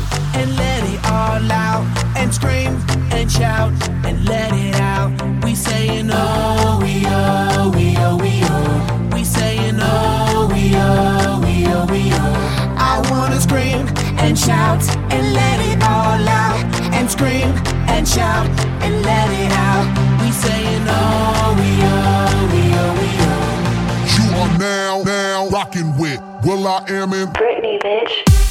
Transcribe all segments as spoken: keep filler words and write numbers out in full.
and let it all out, and scream and shout and let it out. We saying oh, we oh, we oh, we oh. We saying oh, we oh, we oh, we oh. I wanna scream and shout and let it all out, and scream and shout and let it out. We saying oh, we oh, we oh, we oh. You are now, now rocking with Will I Am in Britney, bitch.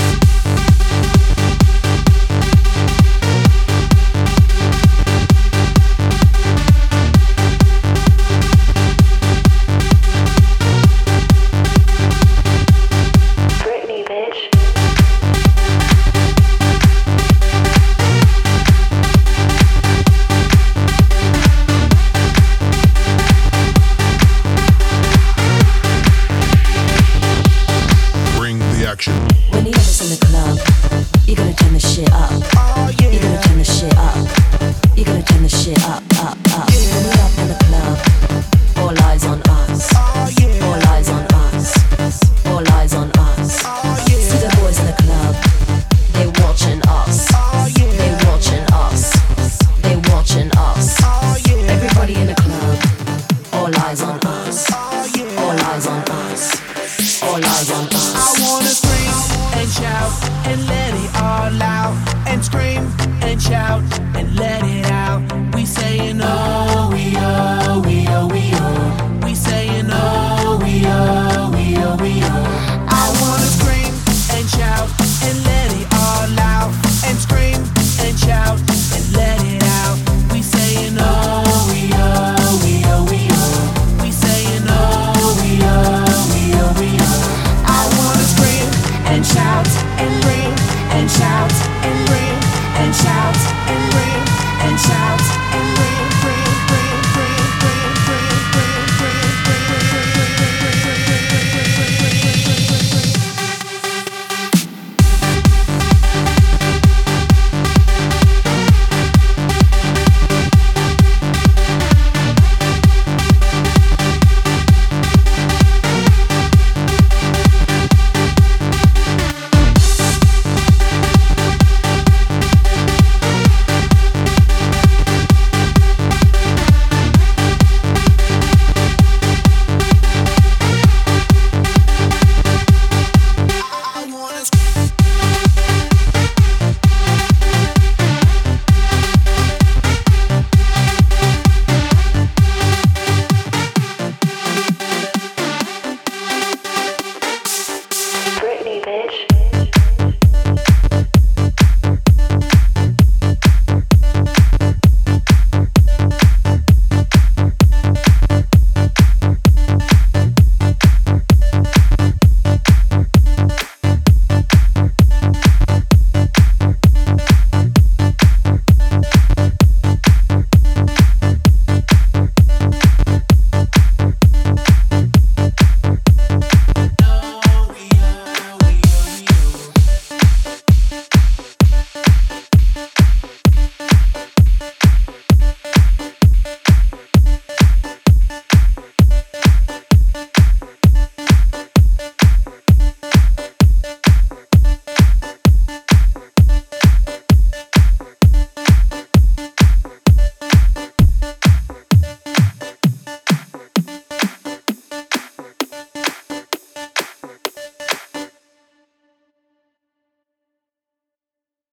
When you have us in the club, you gotta turn the shit up. Oh, yeah. You gotta turn the shit up. You gotta turn the shit up, up, up. Yeah. When we up in the club, all eyes on us. Oh, yeah. All eyes on us. All eyes on us. Oh, yeah. See the boys in the club, they watching us. Oh, yeah. They watching us. They watching us. Oh, yeah. Everybody in the club, all eyes on us. Oh, yeah. All eyes on us. All eyes on us. I wanna scream and shout and let it all out, and scream and shout and let it out. We saying oh, we oh, we oh, we oh. We saying oh, we oh, we oh, we oh. I wanna scream and shout and let it all out, and scream and shout and let it out. We saying oh, we oh, we oh, we oh. We saying oh, we oh, we oh, we oh. I wanna scream and shout and ring and shout